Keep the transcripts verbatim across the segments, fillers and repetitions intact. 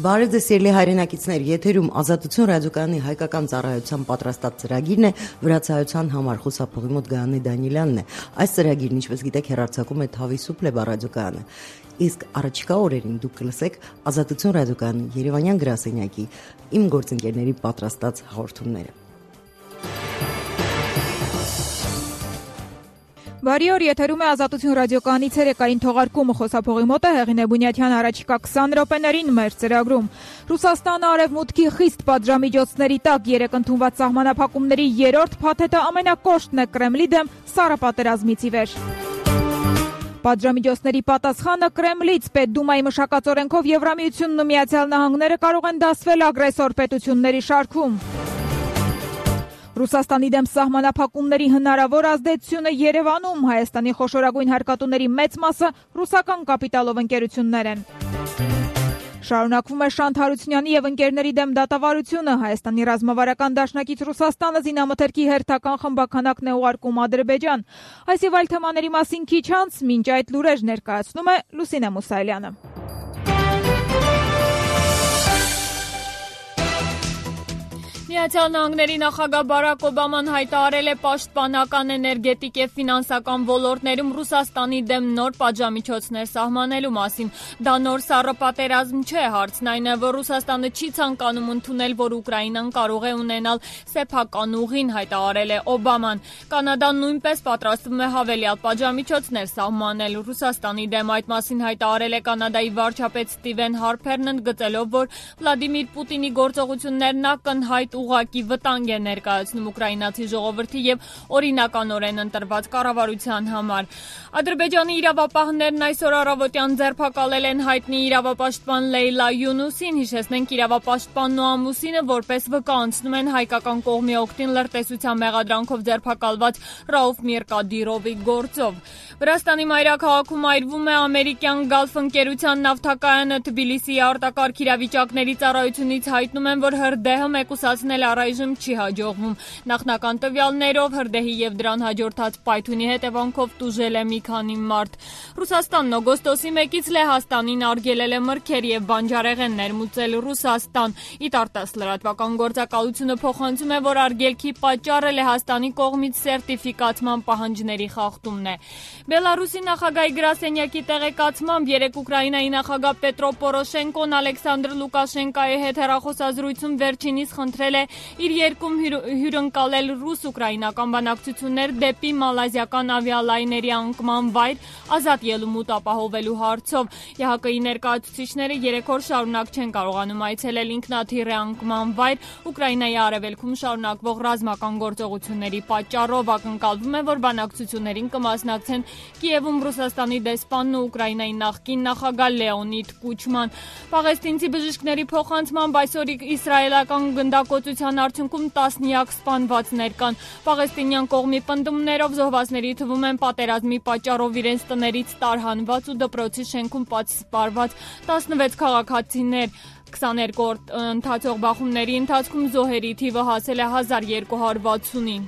Բարև ձեզ սիրելի հայրենակիցներ, եթերում Ազատություն ռադիոկայանի հայկական ծառայության պատրաստած ծրագիրն է, վրացայության համար խուսափողի մոտ Գայանե Դանիելյանն է։ Այս ծրագիրն, ինչպես գիտեք, հեռարձակում է Թավիսու Պլեբա ռադիոկայանը։ Իսկ առաջիկա օրերին դուք կլսեք Ազատություն ռադիոկայանի Երևանյան գրասենյակի իմ գործընկերների պատրաստած հաղորդումները։ Բարի օր, եթերում է Ազատություն ռադիոկայանի ցերեկային թողարկումը, խոսափողի մոտ է Հեղինե Բունյաթյան, առաջիկա քսան րոպեներին մեր ծրագրում։ Ռուսաստանը արևմուտքի խիստ պատժամիջոցների տակ երեկ ընդունված սահմանափակումների երրորդ փաթեթը ամենակոշտն է Կրեմլի դեմ սառը պատերազմից ի վեր։ Պատժամիջոցների պատասխանը Կրեմլից, Պետդումայի մշակածօրենքով Եվրամիությունն ու Միացյալ Նահանգները կարող են դասվել ագրեսոր պետությունների շարքում։ Ռուսաստանի դեմ սահմանափակումների հնարավոր ազդեցությունը Երևանում, Հայաստանի խոշորագույն հարկատուների մեծ մասը ռուսական կապիտալով ընկերություններ են։ Շարունակվում է Շանթ Հարությունյանի եւ ընկերների դեմ դատավարությունը, Հայաստանի ռազմավարական դաշնակից Ռուսաստանը զինամթերքի հերթական խմբաքանակն է ուղարկում Ադրբեջան։ Այս եւ այլ թեմաների մասին քիչ անց, մինչ այդ լուրեր ներկայացնում է Լուսինե Մուսայելյանը։ Միացյալ Նահանգների նախագահ Բարակ Օբաման հայտարարել է պաշտպանական, էներգետիկ եւ ֆինանսական ոլորտներում Ռուսաստանի դեմ նոր պատժամիջոցներ սահմանելու մասին։ Դա նոր սառը պատերազմ չէ, հարցն այն է, որ Ռուսաստանը չի ցանկանում ընդունել, որ Ուկրաինան կարող է ունենալ սեփական ուղին, հայտարարել է Օբաման։ Կանադան նույնպես պատրաստվում է հավելյալ պատժամիջոցներ սահմանել Ռուսաստանի դեմ, այդ մասին հայտարարել է Կանադայի վարչապետ Ստիվեն Հարփերն, ընդգծելով, որ Վլադիմիր Պուտինի գործողություններն ակնհայտ ուղղակի վտանգ է ներկայացնում ուկրաինացի ժողովրդի եւ օրինականորեն ընտրված կառավարության համար։ Ադրբեջանի իրավապահներն այսօր առավոտյան ձերբակալել են հայտնի իրավապաշտպան Լեյլա Յունուսին, հիշեցնենք իրավապաշտպանն ու ամուսինը որպես վկա անցնում են հայկական կողմի օգտին լրտեսության մեղադրանքով ձերբակալված Ռաուֆ Միրկադիրովի գործով։ Վրաստանի մայրաքաղաքում այրվում է ամերիկյան Գալֆ ընկերության նավթակայանը, Թբիլիսիի արտակարգ իրավիճակների ծառայությունից հայտնում են, որ հրդեհը մեկուսացնել առայժմ չի հաջողվում։ Նախնական տվյալներով հրդեհի եւ դրան հաջորդած պայթյունի հետևանքով տուժել է մի քանի մարդ։ Ռուսաստանն օգոստոսի մեկից Լեհաստանին արգելել է մրգեր եւ բանջարեղեն ներմուծել Ռուսաստան։ Իտարտաս լրատվական գործակալությունը փոխանցում է, որ արգելքի պատճառը Լեհաստանի կողմից սերտիֆիկացման պահանջների խախտումն է։ Բելարուսի նախագահի գրասենյակի տեղեկացմամբ երեկ Ուկրաինայի նախագահ Պետրո Պորոշենկոն Ալեքսանդր Լուկաշենկոյի հետ հեռախոսազրույցում վերջինիս խնդրել է իր երկում հյուրընկալել ռուս-ուկրաինական բանակցություններ դեպի մալազիական ավիալայների անկման վայր ազատ ելումուտ ապահովելու հարցով։ ԵՀԿ-ի ներկայացուցիչները երեք օր շարունակ չեն կարողանում այցելել ինքնաթիռի անկման վայր Ուկրաինայի արևելքում շարունակվող ռազմական գործողությունների պատճառով։ Ակնկալվում է, որ բանակցություններին կմասնակցեն Կիևում Ռուսաստանի դեսպանն ու Ուկրաինայի նախկին նախագահ Լեոնիդ Կուչման։ Պաղեստինցի բժիշկների փոխանցմամբ այսօր իսրայելական գնդակոծության արդյունքում տասնյակ սպանվածներ կան։ Պաղեստինյան կողմի պնդումներով զոհվածների թվում են պատերազմի պատճառով իրենց տներից տարհանված ու դպրոցի շենքում պատսպարված տասնվեց քաղաքացիներ։ քսաներկու օր ընթացող բախումների ընթացքում զոհերի թիվը հասել է հազար երկու հարյուր վաթսունին։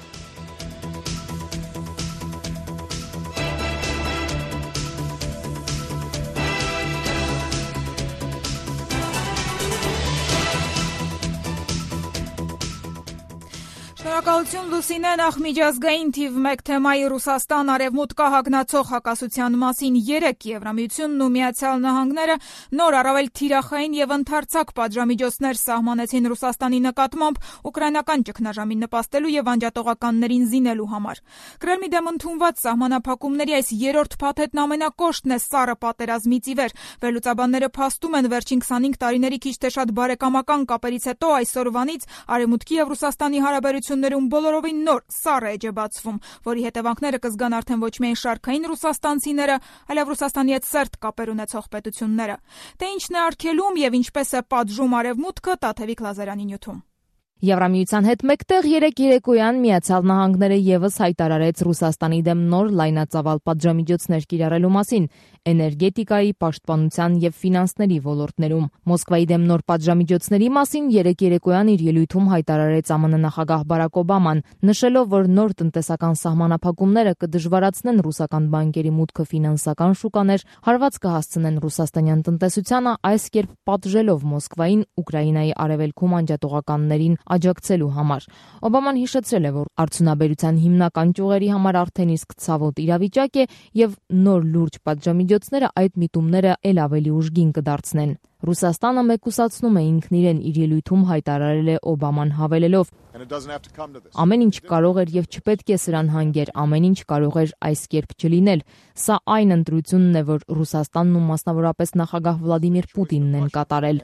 Շնորհակալություն Լուսինե, նախ միջազգային թիվ մեկ թեմայի Ռուսաստան արևմուտք հագնացող հակասության մասին երեկ Եվրամիությունն ու Միացյալ Նահանգները նոր առավել թիրախային եւ ընդարձակ պատժամիջոցներ սահմանեցին Ռուսաստանի նկատմամբ ուկրաինական ճգնաժամին նպաստելու եւ անջատողականներին զինելու համար։ Կրեմլի դեմ ընդունված սահմանափակումների այս երրորդ փաթեթն ամենակոշտն է սառը պատերազմից ի վեր։ Վերլուծաբանները փաստում են վերջին քսանհինգ տարիների քիչ թե շատ բարեկամական կապերից հետո այսօրվանից արևմուտքի եւ Ռուսաստանի հարաբերություններում բոլորովին նոր սառը էջ է բացվում, որի հետևանքները կզգան արդեն ոչ միայն շարքային ռուսաստանցիները, այլև Ռուսաստանի հետ սերտ կապեր ունեցող պետությունները։ Թե ինչն է արգելում եւ ինչպես է պատժում արևմուտքը, Տաթևիկ Լազարյանի նյութում։ Եվրամիության հետ մեկտեղ երեկ երեկոյան Միացյալ Նահանգները եւս հայտարարեց Ռուսաստանի դեմ նոր լայնածավալ պատժամիջոցներ կիրառելու մասին էներգետիկայի, պաշտպանության եւ ֆինանսների ոլորտներում։ Մոսկվայի դեմ նոր պատժամիջոցների մասին երեկ երեկոյան իր ելույթում հայտարարեց ԱՄՆ նախագահ Բարակ Օբաման, նշելով, որ նոր տնտեսական սահմանափակումները կդժվարացնեն ռուսական բանկերի մուտքը ֆինանսական շուկաներ, հարված կհասցնեն ռուսաստանյան տնտեսությանը, այս կերպ պատժելով Մոսկվային Ուկրաինայի արևելքում անջատողականներին աջակցելու համար։ Օբաման հիշեցրել է, որ արդյունաբերության հիմնական ճյուղերի համար արդեն իսկ ցավոտ իրավիճակ է եւ նոր լուրջ պատժամիջոցները այդ միտումները ել ավելի ուժգին կդարձնեն։ Ռուսաստանը մեկուսացնում է ինքն իրեն, իր ելույթում հայտարարել է Օբաման հավելելով. Ամեն ինչ կարող էր եւ չպետք է սրան հանգեր, ամեն ինչ կարող էր այս կերպ չլինել։ Սա այն ընտրությունն է, որ Ռուսաստանն ու մասնավորապես նախագահ Վլադիմիր Պուտինն են կատարել։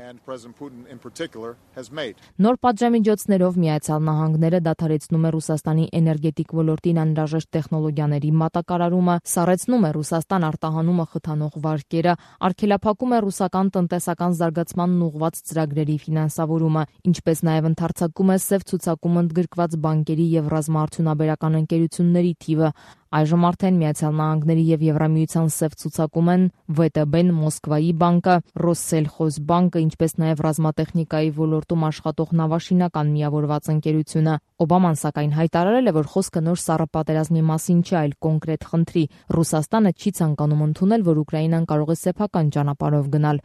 Նոր պատժամիջոցներով Միացյալ Նահանգները դադարեցնում է Ռուսաստանի էներգետիկ ոլորտին անհրաժեշտ տեխնոլոգիաների մատակարարումը, սառեցնում է Ռուսաստան արտահանումը խթանող վարկերը, արգելափակում է ռուսական տնտեսական զարգացմանն ուղղված ծրագրերի ֆինանսավորումը, ինչպես նաև ընդարձակում է սև ցուցակում ընդգրկված բանկերի եւ ռազմաարդյունաբերական ընկերությունների թիվը։ Այժմ արդեն Միացյալ Նահանգների եւ Եվրամիության սև ցուցակում են վե տե բեն, Մոսկվայի բանկը, Ռոսսելխոզբանկը, ինչպես նաև ռազմատեխնիկայի ոլորտում աշխատող նավաշինական միավորված ընկերությունը։ Օբաման սակայն հայտարարել է, որ խոսքը նոր սառը պատերազմի մասին չէ, այլ կոնկրետ խնդրի։ Ռուսաստանը չի ցանկանում ընդունել, որ Ուկրաինան կարող է սեփական ճանապարհով գնալ։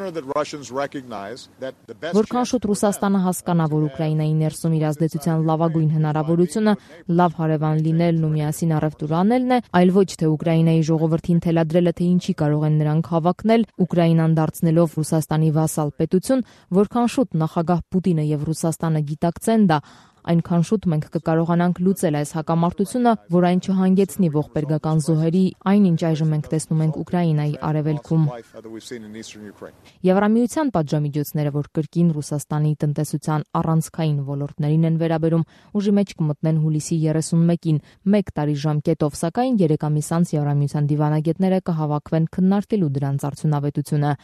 Որքան շուտ Ռուսաստանը հասկանա, որ Ուկրաինայի ներսում իր ազդեցության լավագույն հնարավորությունը լավ հարևան լինելն ու միասին առևտուր անելն է, այլ ոչ թե Ուկրաինայի ժողովրդին թելադրելը, թե ինչի կարող են նրանք հավակնել, Ուկրաինան դարձնելով Ռուսաստանի վասալ պետություն, որքան շուտ նախագահ Պուտինը եւ Ռուսաստանը գիտակցեն դա, այնքան շուտ մենք կկարողանանք լուծել այս հակամարտությունը, որ այն չհանգեցնի ողբերգական զոհերի, այնինչ այժմ մենք տեսնում ենք Ուկրաինայի արևելքում։ Եվրամիության պատժամիջոցները, որ կրկին Ռուսաստանի տնտեսության առանցքային ոլորտներին են վերաբերում, ուժի մեջ կմտնեն հուլիսի երեսունմեկին, մեկ տարի ժամկետով, սակայն երեք ամիս անց Եվրամիության դիվանագետները կհավաքվեն քննարկելու դրանց արդյունավետությունը։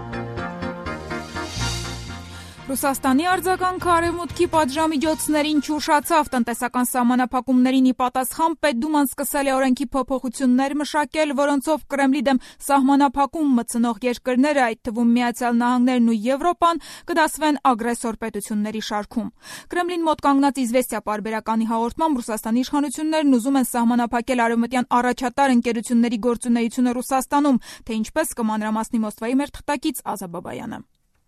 Ռուսաստանի արձագանքը արևմուտքի պատժամիջոցներին չուշացավ, տնտեսական սահմանափակումներին ի պատասխան Պետդուման սկսել է օրենքի փոփոխություններ մշակել, որոնցով Կրեմլի դեմ սահմանափակում մտցնող երկրները, այդ թվում Միացյալ Նահանգներն ու Եվրոպան, կդասվեն ագրեսոր պետությունների շարքում։ Կրեմլին մոտ կանգնած Իզվեստիա պարբերականի հաղորդմամբ Ռուսաստանի իշխանություններն ուզում են սահմանափակել արևմտյան առաջատար ընկերությունների գործունեությունը Ռուսաստանում, թե ինչպես կմանրամասնի Մոսկվայի մեր թղթակից Ազա Բաբայանը։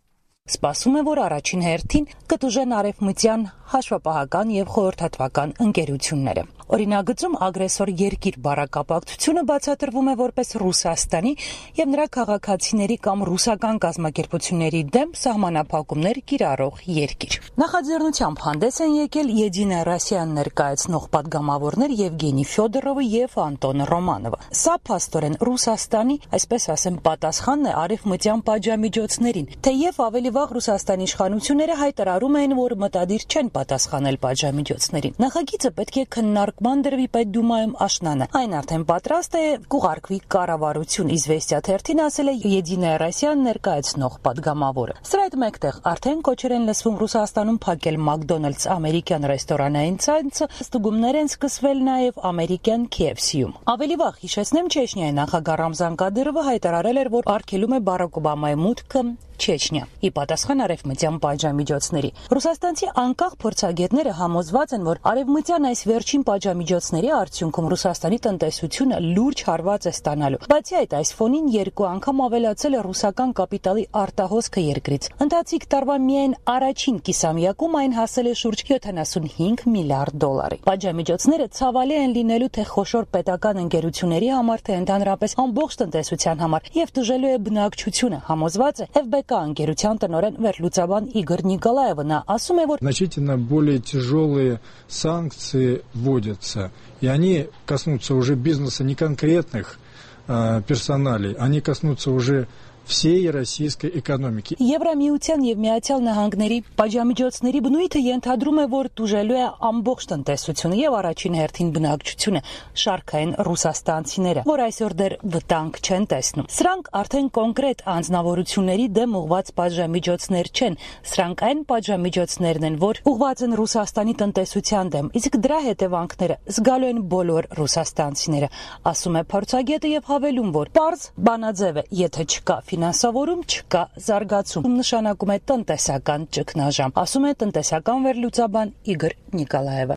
Սպասում է, որ առաջին հերթին կտուժեն արևմտյան հաշվապահական եւ խորհրդատվական ընկերությունները։ Օրինագծում ագրեսոր երկիր բառակապակցությունը բացատրվում է որպես Ռուսաստանի եւ նրա քաղաքացիների կամ ռուսական կազմակերպությունների դեմ սահմանափակումներ կիրառող երկիր։ Նախաձեռնությամբ հանդես են եկել Եդինա Ռոսիան ներկայացնող падգամավորներ Եվգենի Ֆյոդորովը եւ Անտոն Ռոմանովը։ Սա փաստորեն Ռուսաստանի, այսպես ասեմ, պատասխանն է արևմտյան պատժամիջոցներին, թեև ավելի վաղ Ռուսաստանի իշխանությունները հայտարարում էին, որ մտադիր չեն պատասխանել պատժամիջոցներին։ Նախագիծը պետք է քննարկման դրվի Պետդումայում աշնանը։ Այն արդեն պատրաստ է, կուղարկվի կառավարություն, Իզվեստիա թերթին ասել է Եդինա Ռոսիան ներկայացնող падգամավորը։ Սրա հետ մեկտեղ արդեն կոչեր են լսվում Ռուսաստանում փակել Մակդոնալդս ամերիկյան ռեստորանային ցանցը, ստուգումներ են սկսվել նաև ամերիկյան K F C-ում։ Ավելի վաղ հիշեցնեմ, Չեչնիայի նախագահ Ռամզան Կադիրովը հայտարարել էր, որ արգելում է Բարակ Օբամայի մուտքը Չեչնիա, ի պատասխան արևմտյան պատժամիջոցների։ Ռուսաստանցի անկախ փորձագետները համոզված են, որ արևմտյան այս վերջին պատժամիջոցների արդյունքում Ռուսաստանի տնտեսությունը լուրջ հարված է ստանալու։ Բացի այդ, այս ֆոնին երկու անգամ ավելացել է ռուսական կապիտալի արտահոսքը երկրից։ Ընթացիկ տարվա միայն առաջին կիսամյակում այն հասել է շուրջ յոթանասունհինգ միլիարդ դոլարի։ Պատժամիջոցները ցավալի են լինելու թե խոշոր պետական ընկերությունների համար, թե ընդհանրապես ամբողջ տնտեսության համար, եւ տուժելու է բնակչությունը, համոզված է Էֆ Բի Կա ընկերության տնօրեն վերլուծաբան Իգոր Նիկոլաևը, նա ասում է, որ значительно более тяжелые санкции вводятся, и они коснутся уже бизнеса не конкретных э, персоналей, они коснутся уже всей российской экономики. Եվրամիության եւ Միացյալ Նահանգների բաժամիջոցների բնույթը ենթադրում է, որ տուժելու է ամբողջ տնտեսությունը եւ առաջին հերթին բնակչությունը, շարքային ռուսաստանցիները, որ այսօր դեռ վտանգ չեն տեսնում։ Սրանք արդեն կոնկրետ անձնավորությունների դեմ ուղղված բաժամիջոցներ չեն, սրանք այն բաժամիջոցներն են, որ ուղղված են Ռուսաստանի տնտեսության դեմ, իսկ դրա հետևանքները զգալու են բոլոր ռուսաստանցիները, ասում է փորձագետը եւ հավելում, որ պարզ բանաձև է, եթե չկա ֆինանսավորում, չկա զարգացում, նշանակում է տնտեսական ճգնաժամ, ասում է տնտեսական վերլուծաբան Իգոր Նիկոլաևը։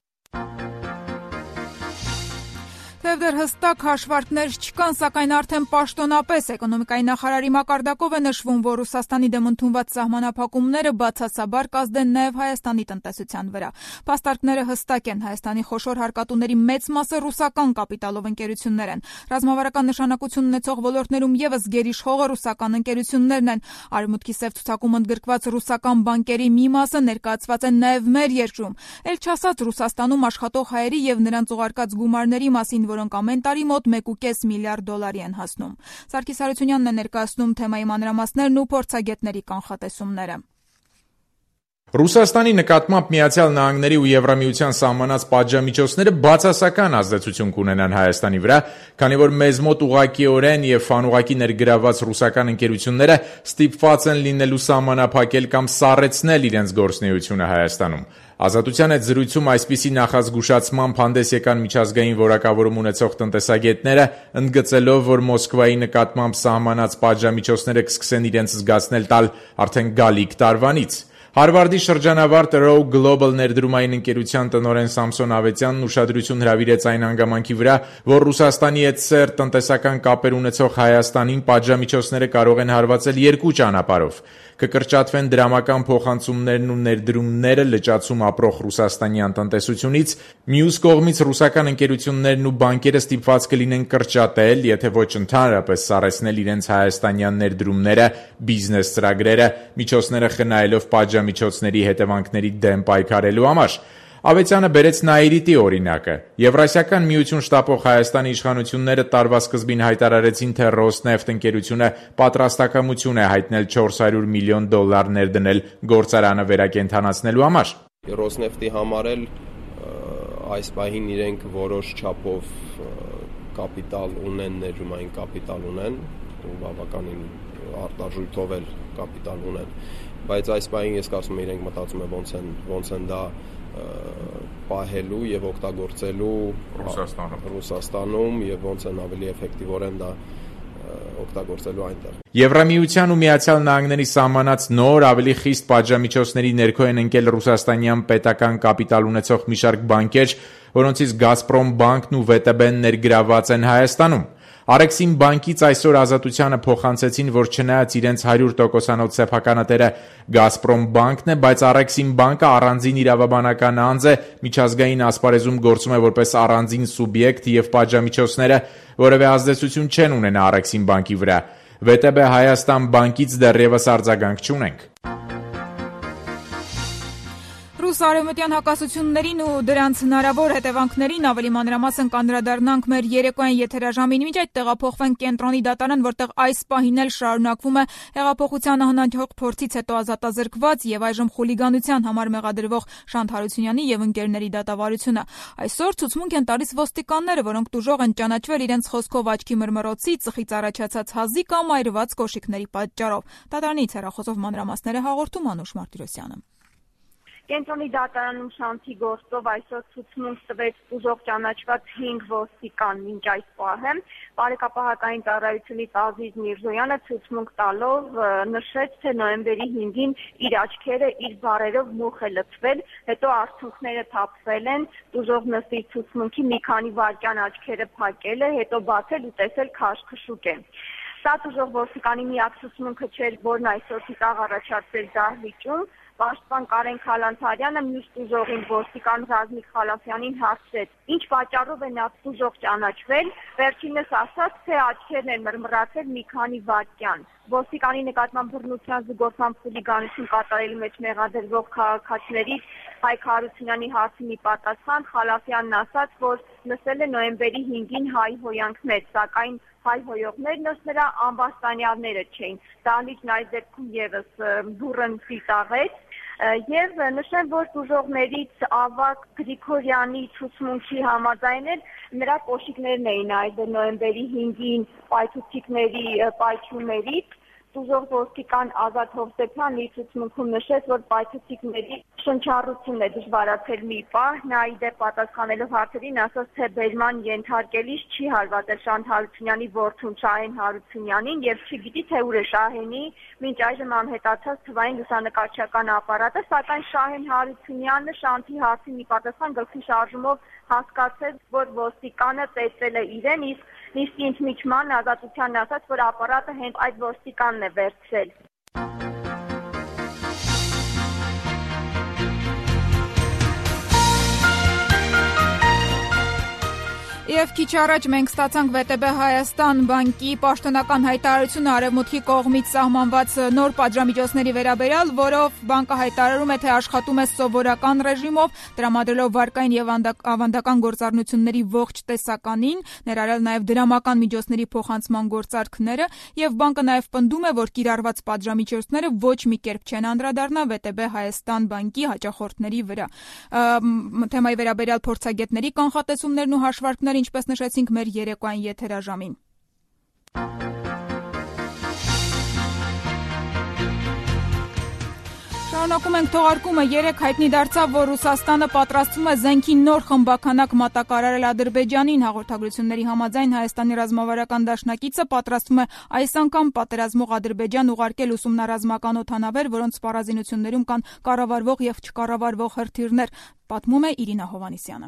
Թեև դեռ հստակ հաշվարկներ չկան, սակայն արդեն պաշտոնապես էկոնոմիկայի նախարարի մակարդակով է նշվում, որ Ռուսաստանի դեմ ընդունված սահմանափակումները բացասաբար կազդեն նաև Հայաստանի տնտեսության վրա։ Փաստարկները հստակ են, Հայաստանի խոշոր հարկատուների մեծ մասը ռուսական կապիտալով ընկերություններ են։ Ռազմավարական նշանակություն ունեցող ոլորտներում ևս գերիշխողը ռուսական ընկերություններն են։ Արևմուտքի սև ցուցակում ընդգրկված ռուսական բանկերի մի մասը ներկայացված են նաև մեր երկրում։ Էլ չասած Ռուսաստանում աշխատող հայերի եւ նրանց ուղարկած գումարների մասին, որոնք ամեն տարի մոտ մեկ կόμμα պենս միլիարդ դոլարի են հասնում։ Սարգիս Հարությունյանն է ներկայացնում թեմայի մանրամասներն ու փորձագետների կանխատեսումները։ Ռուսաստանի նկատմամբ Միացյալ Նահանգների ու Եվրամիության սահմանած պատժամիջոցները բացասական ազդեցություն կունենան Հայաստանի վրա, քանի որ մեզ մոտ ուղղակիորեն եւ անուղղակի ներգրավված ռուսական ընկերությունները ստիպված են լինելու սահմանափակել կամ սառեցնել իրենց գործունեությունը Հայաստանում։ Ազատության այդ զրույցում այսպիսի նախազգուշացմամբ հանդես եկան միջազգային որակավորում ունեցող տնտեսագետները, ընդգծելով, որ Մոսկվայի նկատմամբ սահմանած պատժամիջոցները կսկսեն իրենց զգացնել տալ արդեն գալիք տարվանից։ Հարվարդի շրջանավարտ Row Global ներդրումային ընկերության տնօրեն Սամսոն Ավետյանն ուշադրություն հրավիրեց այն հանգամանքի վրա, որ Ռուսաստանի հետ սերտ տնտեսական կապեր ունեցող Հայաստանին պատժամիջոցները կարող են հարվածել երկու ճանապարհով։ Կկրճատվեն դրամական փոխանցումներն ու ներդրումները լճացում ապրող ռուսաստանյան տնտեսությունից, մյուս կողմից ռուսական ընկերություններն ու բանկերը ստիպված կլինեն կրճատել, եթե ոչ ընդհանրապես սառեցնել իրենց հայաստանյան ներդրումները, բիզնես ծրագրերը, միջոցները խնայելով պատժամիջոցների հետևանքների դեմ պայքարելու համար։ Ավետյանը բերեց Նաիրիտի օրինակը։ Եվրասիական միություն շտապող Հայաստանի իշխանությունները տարվա սկզբին հայտարարեցին, թե Ռոսնեֆտ ընկերությունը պատրաստակամություն է հայտնել չորս հարյուր միլիոն դոլար ներդնել գործարանը վերակենդանացնելու համար։ Ռոսնեֆտի համար էլ այս պահին իրենք որոշ չափով կապիտալ ունեն, ներդրումային կապիտալ ունեն, ու բավականին արտարժույթով էլ կապիտալ ունեն, բայց այս պահին ես կարծում եմ իրենք մտածում են ոնց են ոնց են դա պահելու եւ օգտագործելու Ռուսաստանում Ռուսաստանում եւ ոնց են ավելի էֆեկտիվորեն դա օգտագործելու այնտեղ։ Եվրամիության ու Միացյալ Նահանգների սահմանած նոր ավելի խիստ պատժամիջոցների ներքո են ընկել ռուսաստանյան պետական կապիտալ ունեցող մի շարք բանկեր, որոնցից Գազպրոմ բանկն ու ՎՏԲ-ն ներգրավված են Հայաստանում։ Արեքսին բանկից այսօր Ազատությանը փոխանցեցին, որ չնայած իրենց հարյուր տոկոսանոց սեփականատերը Գազպրոմ բանկն է, բայց Արեքսին բանկը առանձին իրավաբանական անձ է, միջազգային ասպարեզում գործում է որպես առանձին սուբյեկտ եւ պատժամիջոցները որևէ ազդեցություն չեն ունենա Արեքսին բանկի վրա։ ՎՏԲ Հայաստան բանկից դեռևս արձագանք չունենք։ Արևմտյան հակասություններին ու դրանց հնարավոր հետևանքներին ավելի մանրամասն կանդրադառնանք մեր երեկոյան եթերաժամին, մինչ այդ տեղափոխվենք կենտրոնի դատարան, որտեղ այս պահին էլ շարունակվում է հեղափոխության հնարավոր փորձից հետո ազատազրկված եւ այժմ խուլիգանության համար մեղադրվող Շանթ Հարությունյանի եւ ընկերների դատավարությունը։ Այսօր ցուցմունք են տալիս ոստիկանները, որոնք տուժող են ճանաչվել իրենց խոսքով աչքի մրմռոցի, ծխից առաջացած հազի կամ այրված կոշիկների պատճառով։ Դատարանից հեռախոսով մանրամասները հաղորդում Անուշ Մարտիրոսյանը։ Կենտրոնի դատարանում Շանթի գործով այսօր ցուցմունք տվեց տուժող ճանաչված հինգ ոստիկան մինչ այս պահը։ Բարեկապահական ծառայությունից Ազիզ Միրզոյանը ցուցմունք տալով նշեց, թե նոյեմբերի հինգին իր աչքերը իր բառերով մուխ է լցվել, հետո արցունքները թափվել են, տուժող նստի ցուցմունքի մի քանի վայրկյան աչքերը փակել է, հետո բացել ու տեսել քաշքշուկ է։ Սա տուժող ոստիկանի միակ ցուցմունքը չէր, որն այսօր ցիտաղ առաջացրել դահլիճում։ Պաշտպան Կարեն Խալանթարյանը մյուս տուժողին ոստիկան Ռազմիկ Խալափյանին հարցրեց, ինչ պատճառով է նա տուժող ճանաչվել, վերջինս ասաց, թե աչքերն են մրմռացել մի քանի վայրկյան։ Ոստիկանի նկատմամբ բռնության զուգորդման խուլիգանություն կատարելու մեջ մեղադրվող քաղաքացիներից Հայկ Հարությունյանի հարցի մի պատասխան Խալափյանն ասաց, որ լսել է նոյեմբերի հինգին հայ հոյանքներ, սակայն հայհոյողներն ըստ նրա ամբաստանյալները չէին։ Դահլիճն այս դեպքում եւս բուռն ծիծաղեց։ Եվ նշեմ, որ տուժողներից Ավագ Գրիգորյանի ցուցմունքի համաձայն նրա կոշիկներն էին այլ նոյեմբերի հինգին պայթուցիկների պայթյուններից։ Տուժող ոստիկան Ազատ Հովսեփյանն իր ցուցմունքում նշեց, որ պայթուցիկների շնչառությունն է դժվարացել մի պահ։ Նա ի դեպ պատասխանելով հարցերին ասաց, թե բերման ենթարկելիս չի հարվածել Շահեն Հարությունյանի որդուն Շահեն Հարությունյանին եւ չգիտի, թե ուր է Շահենի մինչ այժմ անհետացած թվային լուսանկարչական ապարատը, սակայն Շահեն Հարությունյանը Շանթի հարցին ի պատասխան գլխի շարժումով հասկացեց, որ ոստիկանը ծեծել է իրեն, իսկ նիստի ընդմիջման Ազատությանն ասաց, որ ապարատը հենց այդ ոստիկանն է վերցրել։ Եվ քիչ առաջ մենք ստացանք վե տե բե Հայաստան բանկի պաշտոնական հայտարարությունը Արևմուտքի կողմից սահմանված նոր պատժամիջոցների վերաբերյալ, որով բանկը հայտարարում է, թե աշխատում է սովորական ռեժիմով, տրամադրելով վարկային եւ ավանդական գործառնությունների ողջ տեսականին, ներառյալ նաեւ դրամական միջոցների փոխանցման գործարքները, եւ բանկը նաեւ պնդում է, որ կիրառված պատժամիջոցները ոչ մի կերպ չեն անդրադառնա վե տե բե Հայաստան բանկի հաճախորդների վրա։ Թեմայի վերաբերյալ փորձագետների կանխատեսումներն ու հաշվարկները, ինչպես նշեցինք մեր երեկոյան եթերաժամին։ Շարունակում ենք թողարկումը։ Երեկ հայտնի դարձավ, որ Ռուսաստանը պատրաստվում է զենքի նոր խմբականակ մատակարարել Ադրբեջանին։ Հաղորդագրությունների համաձայն Հայաստանի ռազմավարական դաշնակիցը պատրաստվում է այս անգամ պատերազմող Ադրբեջան ուղարկել ուսումնառազմական օդանավեր, որոնց սպառազինություններում կան կառավարվող եւ չկառավարվող հրթիռներ, պատմում է Իրինա Հովհաննիսյանը։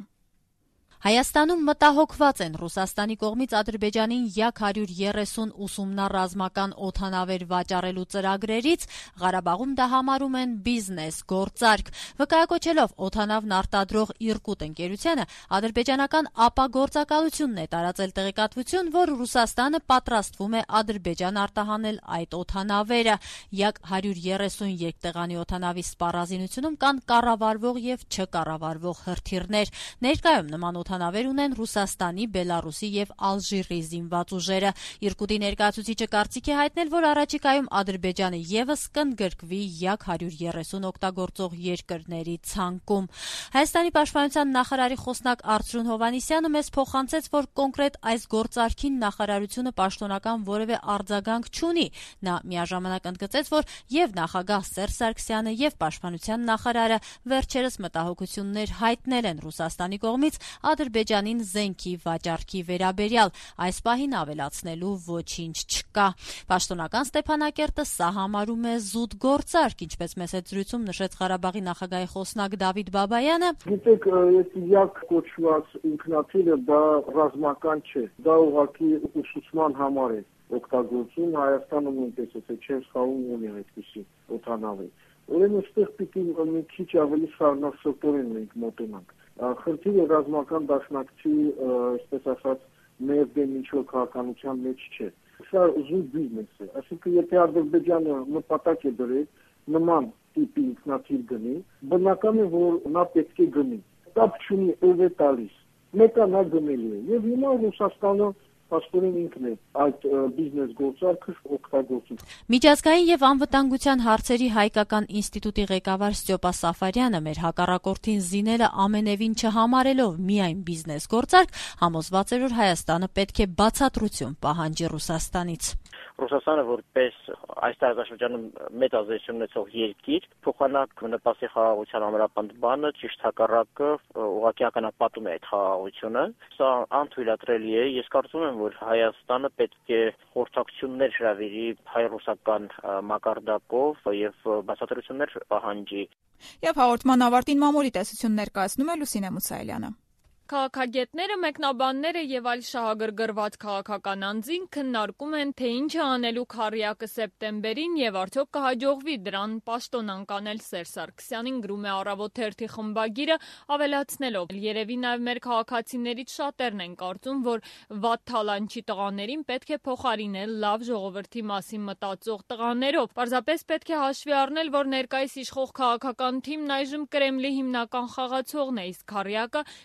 Հայաստանում մտահոգված են Ռուսաստանի կողմից Ադրբեջանին յակ հարյուր երեսուն ուսումնառազմական օդանավեր վաճառելու ծրագրերից, Ղարաբաղում դա համարում են բիզնես գործարք։ Վկայակոչելով օդանավն արտադրող Իրկուտ ընկերությանը, ադրբեջանական ապագործակալությունն է տարածել տեղեկատվություն, որ Ռուսաստանը պատրաստվում է Ադրբեջան արտահանել այդ օդանավերը։ յակ հարյուր երեսուն երկտեղանի օդանավի սպառազինությունում կան կառավարվող եւ չկառավարվող հրթիռներ։ Ներկայում նման օդանավեր ունեն Ռուսաստանի, Բելարուսի եւ Ալժիրի զինված ուժերը։ Իրկուտի ներկայացուցիչը կարծիք է հայտնել, որ առաջիկայում Ադրբեջանը եւս կընդգրկվի յակ հարյուր երեսուն օգտագործող երկրների ցանկում։ Հայաստանի պաշտպանության նախարարի խոսնակ Արծրուն Հովհաննիսյանը մեզ փոխանցեց, որ կոնկրետ այս գործարքին նախարարությունը պաշտոնական որևէ արձագանք չունի։ Նա միաժամանակ ընդգծեց, որ եւ նախագահ Սերժ Սարգսյանը եւ պաշտպանության նախարարը վերջերս մտահոգություններ հայտնել են Ռուսաստանի կողմից Ադրբեջանին զենքի վաճառքի վերաբերյալ, այս պահին ավելացնելու ոչինչ չկա։ Պաշտոնական Ստեփանակերտը սա համարում է զուտ գործարք, ինչպես մեծ զրույցում նշեց Ղարաբաղի նախագահի խոսնակ Դավիթ Բաբայանը։ Գիտեք, այս յակ կոչված ինքնաթիռը դա ռազմական չէ, դա ուղղակի ուսուցման համար է օգտագործում, Հայաստանը նույնպես է, չէ սխալվում ունի այդպիսի օդանավեր։ Ուրեմն այստեղ պիտի մի քիչ ավելի սառնասրտորեն մենք մոտենանք։ Խնդիրը ռազմական դաշնակցի, այսպես ասած, մեր դեմ ինչ-որ քաղաքականության մեջ չէ։ Սա զուտ բիզնես է։ Այսինքն, եթե Ադրբեջանը նպատակ է դրել նման տիպի ինքնաթիռ գնի, բնական է, որ նա պետք է գնի։ Կապ չունի ով է տալիս։ Մեկը նա գնելու է։ Եվ հիմա Ռուսաստանը Պաշտոնին ինքն է այդ բիզնես գործարքը օգտագործում։ Միջազգային եւ անվտանգության հարցերի հայկական ինստիտուտի ղեկավար Ստյոպա Սաֆարյանը մեր հակառակորդին զինելը ամենևին չհամարելով միայն բիզնես գործարք, համոզված էր, որ Հայաստանը պետք է բացատրություն պահանջի Ռուսաստանից։ Ռուսաստանը որպես այս տարածաշրջանում մեծ ազդեցություն ունեցող երկիր փոխանակ նպաստի խաղաղության ամրապնդմանը ճիշտ հակառակը ուղղակի ականապատում է այդ խաղաղությունը։ Սա անթույլատրելի է։ Ես կարծում եմ, որ Հայաստանը պետք է խորհրդակցություններ հրավիրի հայ-ռուսական մակարդակով եւ բացատրություններ պահանջի։ Եվ հաղորդման ավարտին մամուլի տեսություն ներկայացնում է Լուսինե Մուսայելյանը։ Քաղաքագետները, մեկնաբանները եւ այլ շահագրգռված քաղաքական անձինք քննարկում են, թե ինչ է անելու քառյակը սեպտեմբերին եւ արդյոք կհաջողվի դրան պաշտոնանկ անել Սերժ Սարգսյանին, գրում է Առավոտ թերթի խմբագիրը, ավելացնելով. Երևի նաեւ մեր քաղաքացիներից շատերն են կարծում, որ վատ թալանչի տղաներին պետք է փոխարինել լավ ժողովրդի մասին մտածող տղաներով։ Պարզապես պետք է հաշվի առնել, որ ներկայիս իշխող քաղաքական թիմն այժմ Կրեմլի հիմնական խաղացողն է, իսկ քառյակը Կրեմլի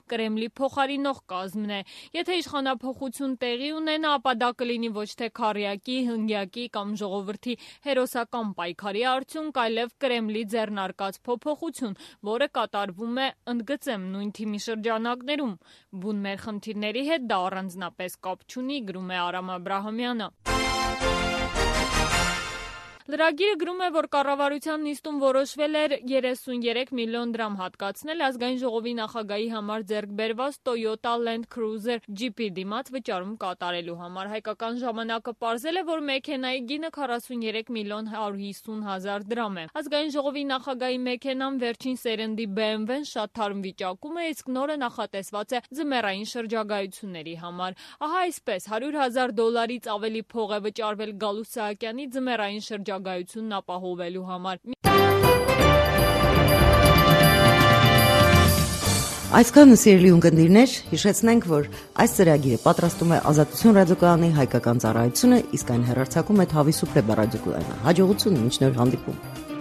փոխարինող կազմն է։ Եթե իշխանափոխություն տեղի ունենա, ապա դա կլինի ոչ թե քարյակի, հնգյակի կամ ժողովրդի հերոսական պայքարի արդյունք, այլև Կրեմլի ձեռնարկած փոփոխություն, որը կատարվում է, ընդգծեմ, նույն թիմի շրջանակներում։ Բուն մեր խնդիրների հետ դա առանձնապես կապ չունի, գրում է Արամ Աբրահամյանը։ Լրագիրը գրում է, որ կառավարության նիստում որոշվել էր երեսունյերեք միլիոն դրամ հատկացնել ազգային ժողովի նախագահի համար ձեռք բերված Toyota Land Cruiser ջիպի դիմաց վճարում կատարելու համար։ Հայկական ժամանակը պարզել է, որ մեքենայի գինը քառասունյերեք միլիոն հարյուր հիսուն հազար դրամ է։ Ազգային ժողովի նախագահի մեքենան վերջին սերնդի B M W-ն շատ թարմ վիճակում է, իսկ նորը նախատեսված է ձմեռային շրջագայությունների համար։ Ահա այսպես հարյուր հազար դոլարից ավելի փող է վճարվել Գալուստ Սահակյանի ձմեռային շրջագայությունների գայությունն ապահովելու համար։ Այսքանը սիրելի ունկնդիրներ, հիշեցնենք, որ այս ծրագիրը պատրաստում է Ազատություն ռադիոկայանի հայկական ծառայությունը, իսկ այն հեռարձակում է Թավի Սուպլե ռադիոկայանը։ Հաջողություն, մինչ նոր հանդիպում։